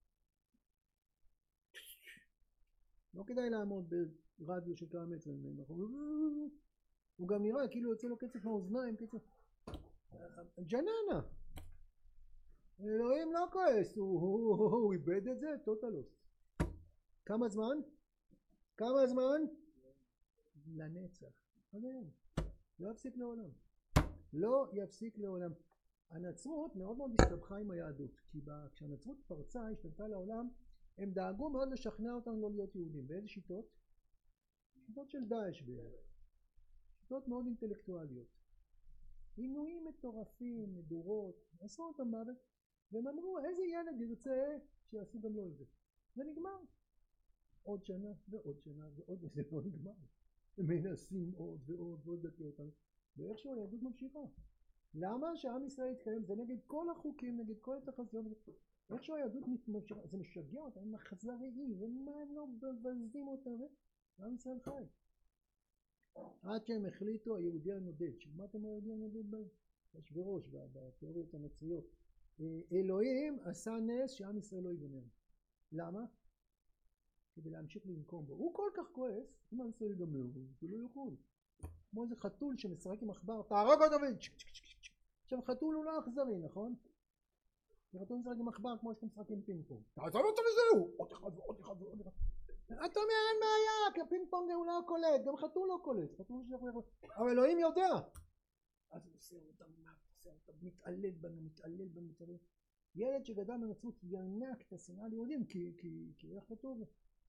Speaker 1: לא כדאי לעמוד ברדיו של כמה מטרים, הוא גם נראה כאילו יוצא לו קצף מהאוזניים, קצף. ג'ננה. אלוהים לא כועס, הוא איבד את זה, טוטלוס. כמה זמן? כמה זמן? לנצח. עד היום. לא יפסיק לעולם. לא יפסיק לעולם. הנצרות מאוד מאוד הסתבכה עם היהדות, כי כשהנצרות פרצה, השתלטה לעולם, הם דאגו מאוד לשכנע אותנו לא להיות יהודים. באיזה שיטות? שיטות של דאעש בערך. שיטות מאוד אינטלקטואליות. עינויים מטורפים, מדורות, עשו אותם מוות, והם אמרו, איזה ילד ירצה שיעשו גם לו את זה. זה נגמר. עוד שנה ועוד שנה ועוד, וזה לא נגמר. הם מנסים עוד ועוד ועוד דתי אותנו. ואיכשהו היהדות ממשיכה. למה שעם ישראל יתקיים? זה נגד כל החוקים, נגד כל התחזיות. איכשהו היהדות ממשיכה, זה משגע אותם, הם אכזריים, ומה הם לא מבזים אותם, ועם ישראל חי. עד שהם החליטו היהודי הנודד, שמה אתם היהודי הנודד באשוורוש, בתיאוריות הנוצריות? אלוהים עשה נס שעם ישראל לא ייגמר. למה? כדי להמשיך לנקום בו. הוא כל כך כועס, אם עם ישראל ייגמר, הוא לא יכול. כמו איזה חתול שמשחק עם עכבר, תהרוג אותו ו... עכשיו חתול הוא לא אכזרי, נכון? חתול משחק עם עכבר כמו שאתם משחקים פינג פונג. תעזוב אותו וזהו! עוד אחד ועוד אחד ועוד אחד. אתה אומר אין בעיה, כי הפינג פונג הוא לא קולט, גם חתול לא קולט. אבל אלוהים יודע. אז הוא עושה אותם, עושה אותם, מתעלל בנו, מתעלל בנו, מתעלל. ילד שגדל בנצרות ינק את השנאה ליהודים, כי איך כתוב?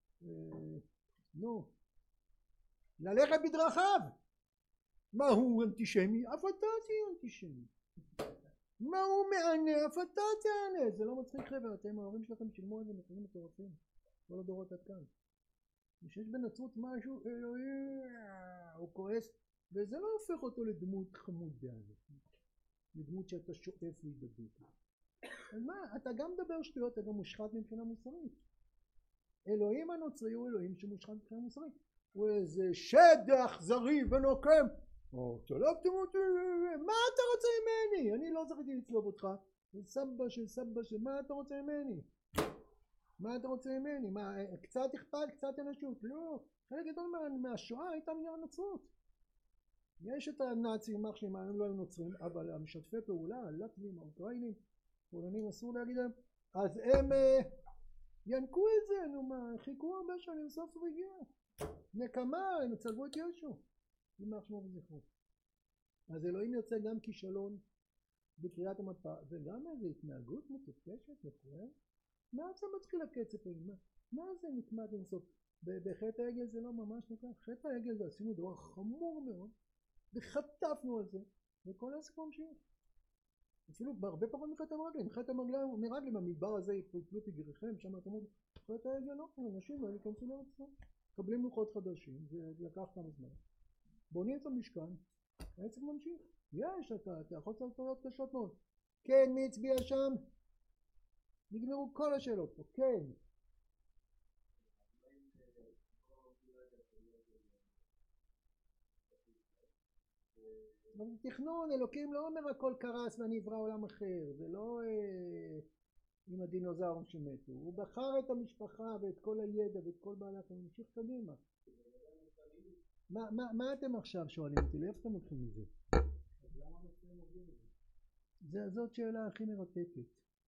Speaker 1: נו, ללכת בדרכיו. מה הוא אנטישמי? אף אתה תהיה אנטישמי. מה הוא מענה? אף אתה תענה. זה לא מצחיק חבר'ה, אתם ההורים שלכם שילמו את זה מחירים מטורפים. כל הדורות עד כאן. ושיש בנצרות משהו, אלוהים, הוא כועס, וזה לא הופך אותו לדמות חמודה. לדמות שאתה שואף להידבק. אז מה, אתה גם מדבר שטויות, אתה גם מושחת מבחינה מוסרית. אלוהים הנוצרי הוא אלוהים שמושחת מבחינה מוסרית. הוא איזה שד אכזרי ונוקם. או, צלבתם אותי, מה אתה רוצה ממני? אני לא זכיתי לצלוב אותך. זה סבא של סבא של, מה אתה רוצה ממני? מה אתה רוצה ממני? מה, קצת אכפת, קצת אנושות? לא, חלק גדול מה, מהשואה הייתה בגלל הנצרות. יש את הנאצים, אח שלי, הם לא היו נוצרים, אבל המשתפי פעולה, הלטבים, האוקראינים, פולנים, אסור להגיד להם, אז הם ינקו את זה, נו מה, חיכו הרבה שנים, סוף סוף הגיע. נקמה, הם צלבו את ישו. יימח שמו וזכרו. אז אלוהים יוצא גם כישלון בקריאת המפה, וגם איזו התנהגות מטופשת, מכוערת. מה זה מתחיל הקצף הזה? מה, מה זה נקמת אינסוף? בחטא העגל זה לא ממש נקרא. חטא העגל זה עשינו דבר חמור מאוד, וחטפנו על זה, וכל הסיפור ממשיך. אפילו בהרבה פחות מחטא המרגלים. חטא המרגלים, המדבר הזה יפלו פגריכם, שם אתם אומרים, חטא העגל לא, אנשים האלה כנסו לארץ ישראל. מקבלים לוחות חדשים, זה לקח כמה זמן. בונים את המשכן, העצב ממשיך. יש, אתה, אתה יכול לעשות טעויות קשות מאוד. כן, מי הצביע שם? נגמרו כל השאלות פה, כן. תכנון, אלוקים לא אומר הכל קרס ואני אברא עולם אחר, זה לא אה, עם הדינוזאורים שמתו, הוא בחר את המשפחה ואת כל הידע ואת כל בעלת, הוא ממשיך קדימה. מה, מה, מה אתם עכשיו שואלים אותי? לאיפה אתם לוקחים מזה? זה, זאת שאלה הכי מרתקת.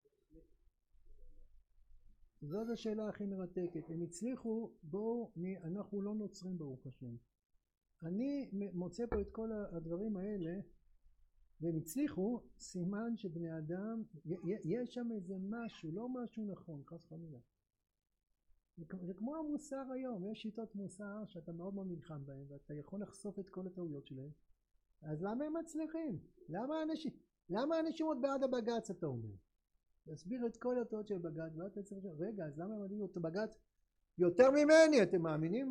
Speaker 1: זאת השאלה הכי מרתקת. הם הצליחו, בואו, אנחנו לא נוצרים ברוך השם. אני מוצא פה את כל הדברים האלה, והם הצליחו, סימן שבני אדם, יש שם איזה משהו, לא משהו נכון, חס חלילה. זה כמו המוסר היום, יש שיטות מוסר שאתה מאוד מאוד נלחם בהן, ואתה יכול לחשוף את כל הטעויות שלהם. אז למה הם מצליחים? למה אנשים, למה אנשים עוד בעד הבג"ץ אתה אומר? להסביר את כל הטעויות של בג"ץ, ואתה צריך, רגע, אז למה הם מדהים את הבג"ץ? יותר ממני, אתם מאמינים?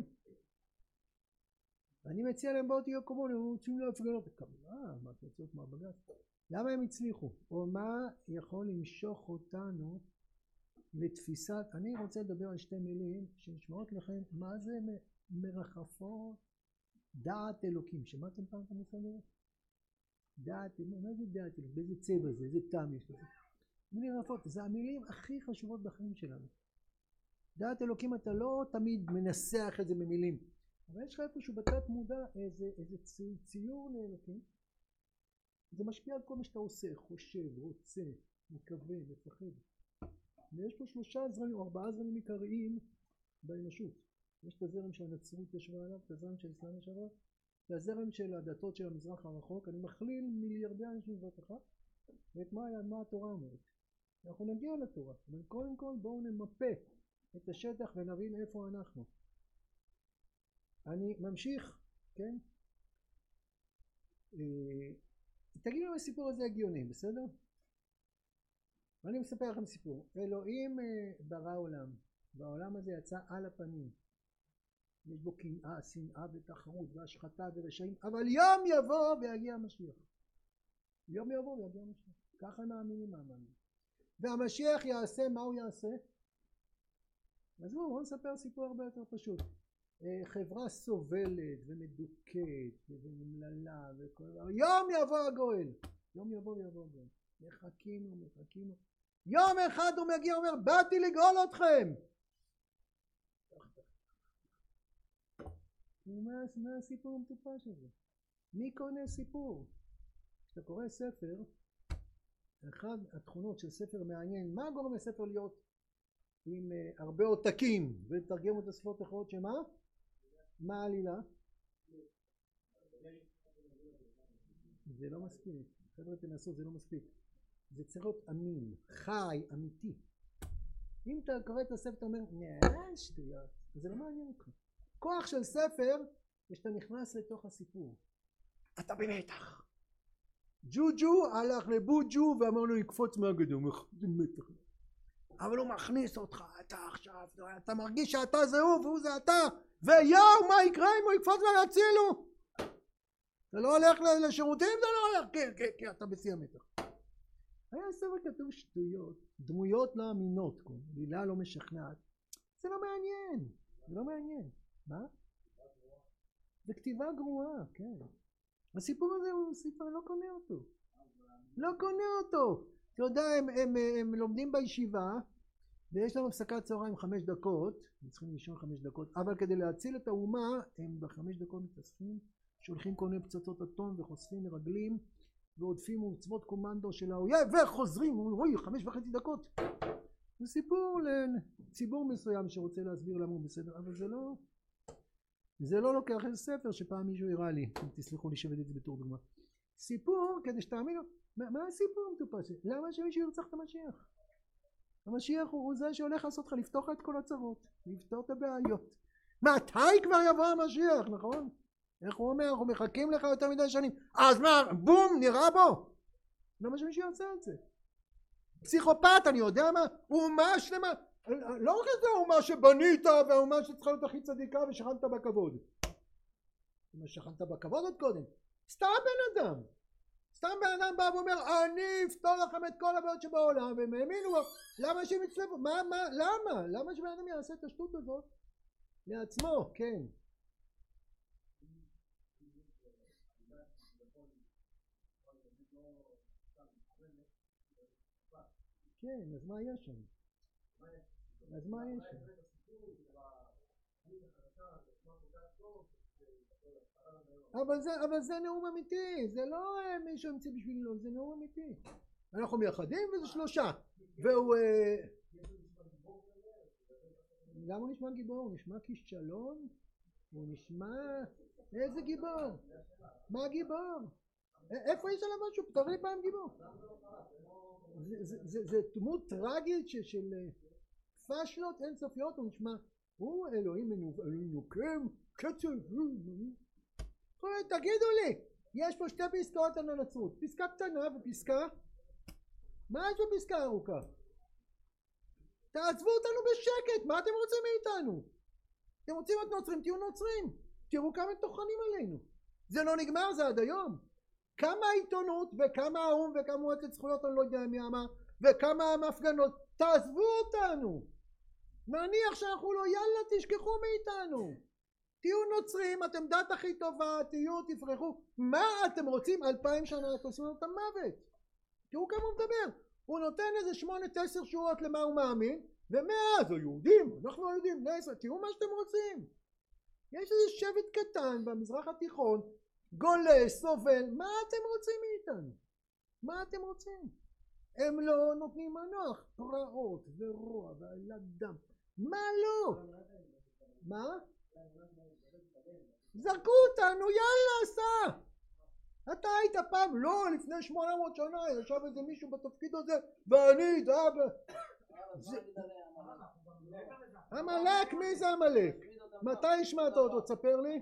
Speaker 1: אני מציע להם בואו תהיו קומוני, הם רוצים להפגנות, מה, מה אתה רוצה מה בג"ץ? למה הם הצליחו? או מה יכול למשוך אותנו לתפיסת, אני רוצה לדבר על שתי מילים שנשמעות לכם, מה זה מרחפות דעת אלוקים, שמעתם פעם את המושג הזה? דעת, מה זה דעת אלוקים? באיזה צבע זה, איזה טעם יש לזה? מרחפות, זה המילים הכי חשובות בחיים שלנו. דעת אלוקים אתה לא תמיד מנסח את זה במילים, אבל יש לך איפשהו בתת מודע איזה, איזה ציור לאלוקים, זה משפיע על כל מה שאתה עושה, חושב, רוצה, מקווה, מפחד. ויש פה שלושה זרמים או ארבעה זרמים עיקריים באנושות. יש את הזרם של הנצרות ישבה עליו, את הזרם של אסלאם ישבה עליו, את הזרם של הדתות של המזרח הרחוק. אני מכליל מיליארדי אנשים בבת אחת, ואת מה, מה התורה אומרת. אנחנו נגיע לתורה, אבל קודם כל בואו נמפה את השטח ונבין איפה אנחנו. אני ממשיך, כן? תגידו אם הסיפור הזה הגיוני, בסדר? אני מספר לכם סיפור. אלוהים ברא עולם, והעולם הזה יצא על הפנים. יש בו קנאה, שנאה ותחרות והשחתה ורשעים, אבל יום יבוא ויגיע המשיח. יום יבוא ויגיע המשיח. ככה הם מאמינים מאמינים. והמשיח יעשה, מה הוא יעשה? אז בואו נספר סיפור הרבה יותר פשוט. חברה סובלת ומדוכאת וממללה וכל דבר. יום יבוא הגואל. יום יבוא ויבוא הגואל. מחכים ומחכים. יום אחד הוא מגיע ואומר, באתי לגאול אתכם. מה, מה הסיפור המטופש הזה? מי קונה סיפור? כשאתה קורא ספר, אחד התכונות של ספר מעניין, מה גורם לספר להיות עם uh, הרבה עותקים ולתרגם את השפות אחרות שמה? מה העלילה? זה לא מספיק, חבר'ה תנסו, זה לא מספיק. זה צריך להיות אמין, חי, אמיתי. אם אתה קורא את הספר אתה אומר, נאה שטויות, זה לא מעניין אותך. כוח של ספר, כשאתה נכנס לתוך הסיפור, אתה במתח. ג'וג'ו הלך לבוג'ו ואמר לו יקפוץ מהגדול, זה מתח. אבל הוא מכניס אותך, אתה עכשיו, אתה מרגיש שאתה זה הוא והוא זה אתה, ויואו מה יקרה אם הוא יקפוץ מהצילו? לא הולך לשירותים, אתה לא הולך, כן, כן, כן, אתה בשיא המתח. היה ספר כתוב שטויות, דמויות לא אמינות, מילה לא משכנעת. זה לא מעניין, זה לא מעניין. מה? זה כתיבה גרועה, כן. הסיפור הזה הוא סיפור, לא קונה אותו. לא קונה אותו. אתה יודע, הם, הם, הם לומדים בישיבה, ויש להם הפסקת צהריים חמש דקות, הם צריכים לישון חמש דקות, אבל כדי להציל את האומה, הם בחמש דקות מתאספים, שולחים כל מיני פצצות אטום וחושפים מרגלים, ועודפים עוצבות קומנדו של האויב, וחוזרים, רואי, חמש וחצי דקות. זה סיפור לציבור מסוים שרוצה להסביר למה הוא בסדר, אבל זה לא, זה לא לוקח איזה ספר שפעם מישהו הראה לי, אם תסלחו לי שבד את זה בתור דוגמה. סיפור, כדי שתאמינו, מה, מה הסיפור המטופש? למה שמישהו ירצח את המשיח? המשיח הוא זה שהולך לעשות לך, לפתוח את כל הצרות, לפתור את הבעיות. מתי כבר יבוא המשיח, נכון? איך הוא אומר? אנחנו מחכים לך יותר מדי שנים. אז מה, בום, נראה בו. למה שמישהו יעשה את זה? פסיכופת, אני יודע מה? אומה שלמה. לא רק את זה האומה שבנית והאומה שצריכה להיות הכי צדיקה ושכנת בכבוד. מה שכנת בכבוד עוד קודם? סתם בן אדם. סתם בן אדם בא ואומר, אני אפתור לכם את כל הבעיות שבעולם, והם האמינו בו. למה שהם יצלבו? מה, מה, למה? למה שבן אדם יעשה את השטות הזאת? לעצמו, כן. כן, אז מה יש שם? אז מה יש שם? אבל זה, אבל זה נאום אמיתי, זה לא מישהו המציא בשבילו, זה נאום אמיתי. אנחנו מייחדים וזה שלושה. והוא... למה הוא נשמע גיבור? הוא נשמע כישלון? הוא נשמע... איזה גיבור? מה גיבור? איפה יש עליו משהו? פתר לי פעם גיבור. זה, זה, זה, זה דמות טרגית של, של פשלות אינסופיות. הוא נשמע, הוא אלוהים מנוקם, קצב. תגידו לי, יש פה שתי פסקאות על הנצרות, פסקה קטנה ופסקה, מה יש בפסקה ארוכה? תעזבו אותנו בשקט, מה אתם רוצים מאיתנו? אתם רוצים להיות נוצרים, תהיו נוצרים, תראו כמה טוחנים עלינו. זה לא נגמר, זה עד היום. כמה העיתונות וכמה האום וכמה מועצת זכויות, אני לא יודע מי אמר, וכמה המפגנות, תעזבו אותנו. נניח שאנחנו לא, יאללה תשכחו מאיתנו. תהיו נוצרים, אתם דת הכי טובה, תהיו, תפרחו. מה אתם רוצים? אלפיים שנה אתם עושים את המוות. תראו כמה הוא מדבר. הוא נותן איזה שמונה תשע שורות למה הוא מאמין, ומאז היהודים, אנחנו היהודים, תראו מה שאתם רוצים. יש איזה שבט קטן במזרח התיכון, גולה, סובל, מה אתם רוצים מאיתנו? מה אתם רוצים? הם לא נותנים מנוח, פרעות ורוע ועלילת דם. מה לא? מה? זרקו אותנו, יאללה, עשה! אתה היית פעם, לא, לפני שמונה מאות שנה ישב איזה מישהו בתפקיד הזה ואני דאב... המלאק, מי זה המלאק? מתי השמעת אותו? תספר לי.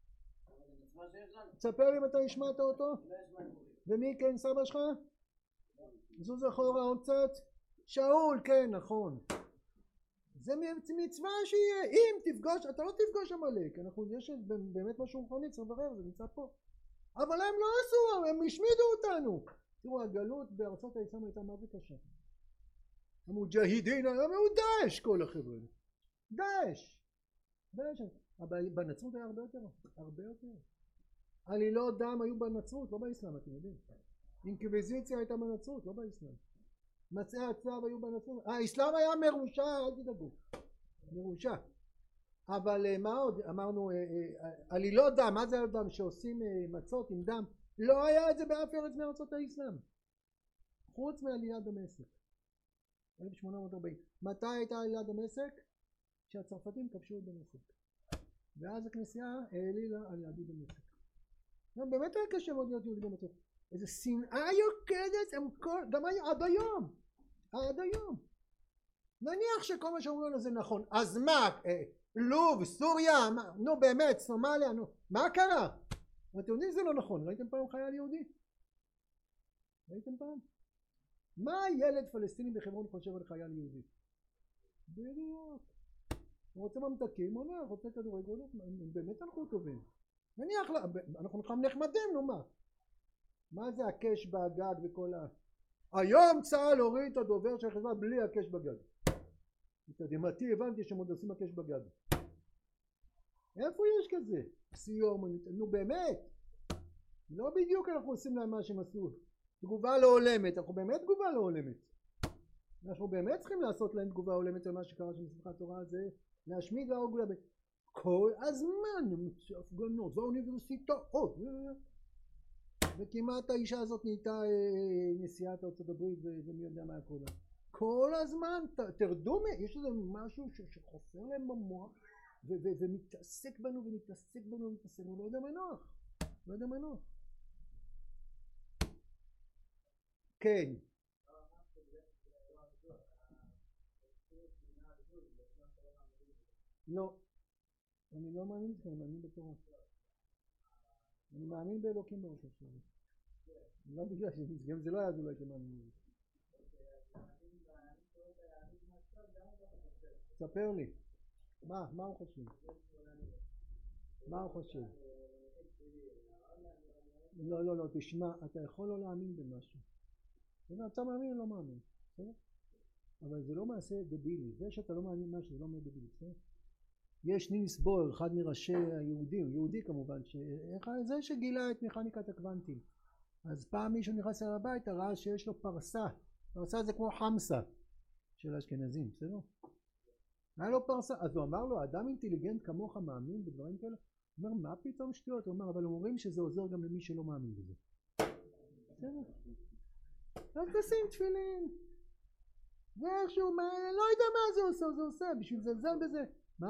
Speaker 1: תספר לי מתי השמעת אותו. ומי כן סבא שלך? זוז אחורה עוד קצת. שאול, כן, נכון. זה מצווה שיהיה. אם תפגוש, אתה לא תפגוש המלאק, אנחנו, יש באמת משהו רוחני, צריך לברר, זה נמצא פה. אבל הם לא עשו, הם השמידו אותנו. תראו, הגלות בארצות האסלאם הייתה מה זה קשה. המוג'הידין, היה מאוד דאעש כל החבר'ה. דאעש. דאעש. אבל בנצרות היה הרבה יותר. הרבה יותר. עלילות דם היו בנצרות, לא באסלאם, אתם יודעים. אינקוויזיציה הייתה בנצרות, לא באסלאם. מצאי הצו היו בנצרות. האסלאם היה מרושע, אל תדאגו. מרושע. אבל מה עוד אמרנו, עלילות דם, מה זה דם שעושים מצות עם דם? לא היה את זה באף ארץ מארצות האסלאם. חוץ מעליית דמשק. אלף שמונה מאות וארבעים. מתי הייתה עליית דמשק? כשהצרפתים כבשו את דמשק. ואז הכנסייה העלילה על יהדות דמשק. באמת היה קשה מאוד להיות יהודי במצות. איזו שנאה יוקדת, הם כל, גם עד היום. עד היום. נניח שכל מה שאומרים לו זה נכון. אז מה? לוב, סוריה, מה, נו באמת, סומליה, נו, מה קרה? אתם יודעים שזה לא נכון, ראיתם פעם חייל יהודי? ראיתם פעם? מה ילד פלסטיני בחברון חושב על חייל יהודי? בדיוק. הוא רוצה ממתקים, הולך, רוצה כדורגל, הם באמת הלכו טובים. נניח, אנחנו נחמדים, נו מה? מה זה הקש בגג וכל ה... היום צה"ל הוריד את הדובר של חיזבאללה בלי הקש בגג. בתדהמתי הבנתי שהם עוד עושים הקש בגג. איפה יש כזה? סיום, נו באמת? לא בדיוק אנחנו עושים להם מה שהם עשו. תגובה לא הולמת, אנחנו באמת תגובה לא הולמת. אנחנו באמת צריכים לעשות להם תגובה הולמת על מה שקרה של שמחת תורה הזה, להשמיד להרוג להם. כל הזמן הפגנות והאוניברסיטאות, וכמעט האישה הזאת נהייתה נשיאת ארצות הברית ומי יודע מה הכל. כל הזמן תרדו, יש איזה משהו שחופר להם במוח ומתעסק בנו ומתעסק בנו ומתעסק בנו, לא יודע מה נוח, לא יודע מה נוח. כן. לא, אני לא מאמין בזה, אני מאמין בתורה. אני מאמין באלוקים בראש השני. לא בגלל שגם זה לא היה אולי שמאמין בזה. ספר לי, מה, מה הוא חושב? מה הוא חושב? לא, לא, לא, תשמע, אתה יכול לא להאמין במשהו. אתה מאמין או לא מאמין, בסדר? אבל זה לא מעשה דבילי, זה שאתה לא מאמין משהו זה לא מעשה דבילי, בסדר? יש נילס בוהר, אחד מראשי היהודים, יהודי כמובן, זה שגילה את מכניקת הקוונטים. אז פעם מישהו נכנס אל הבית, ראה שיש לו פרסה, פרסה זה כמו חמסה של האשכנזים, בסדר? היה לו פרסה, אז הוא אמר לו, אדם אינטליגנט כמוך מאמין בדברים כאלה? הוא אומר, מה פתאום שטויות? הוא אומר, אבל אומרים שזה עוזר גם למי שלא מאמין בזה. בסדר? אז תשים תפילין. ואיכשהו, לא יודע מה זה עושה, זה עושה, בשביל זלזל בזה. מה?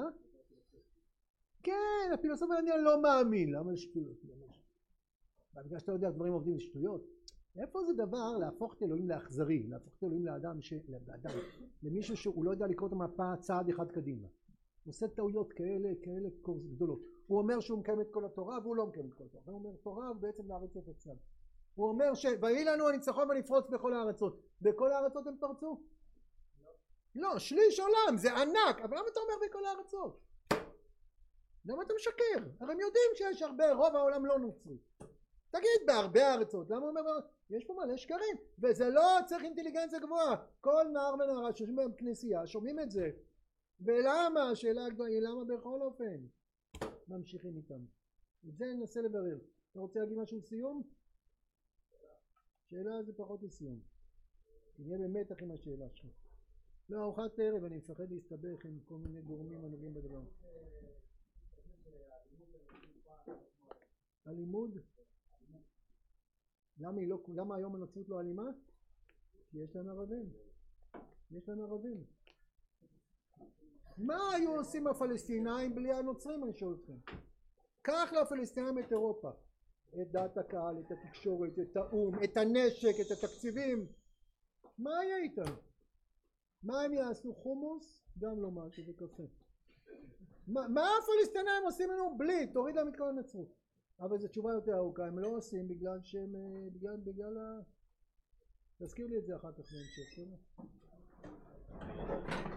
Speaker 1: כן, הפילוסוף העניין לא מאמין. למה זה שטויות? בגלל שאתה יודע, דברים עובדים בשטויות. איפה זה דבר להפוך את אלוהים לאכזרי, להפוך את אלוהים לאדם, ש... לאדם, למישהו שהוא לא יודע לקרוא את המפה צעד אחד קדימה. הוא עושה טעויות כאלה, כאלה גדולות. הוא אומר שהוא מקיים את כל התורה, והוא לא מקיים את כל התורה. הוא אומר תורה ובעצם להריץ את עצמם. הוא אומר שויהי לנו הניצחון ונפרוץ בכל הארצות. בכל הארצות הם פרצו? לא. לא, שליש עולם, זה ענק. אבל למה אתה אומר בכל הארצות? למה אתה משקר? הרי הם יודעים שיש הרבה, רוב העולם לא נוצרי. תגיד, בהרבה הארצות. למה הוא אומר? יש פה מלא שקרים. וזה לא צריך אינטליגנציה גבוהה. כל נער ונערה שיושבים בכנסייה, שומעים את זה. ולמה? השאלה הגדולה היא למה בכל אופן? ממשיכים איתם. את זה ננסה לברר. אתה רוצה להגיד משהו לסיום? שאלה זה פחות לסיום. נהיה במתח עם השאלה שלך. לא, ארוחת ערב, אני מפחד להסתבך עם כל מיני גורמים הנוגעים בדבר. הלימוד? למה, לא, למה היום הנצרות לא אלימה? כי יש להם ערבים. יש להם ערבים. מה היו עושים הפלסטינאים בלי הנוצרים, אני שואל אתכם? קח לפלסטינאים את אירופה, את דעת הקהל, את התקשורת, את האום, את הנשק, את התקציבים. מה היה איתם? מה הם יעשו? חומוס? גם לא משהו, זה קפה. מה, מה הפלסטינאים עושים לנו בלי? תוריד להם את כל הנצרות. אבל זו תשובה יותר ארוכה, הם לא עושים בגלל שהם, בגלל, בגלל ה... תזכיר לי את זה אחר כך בהמשך, בסדר?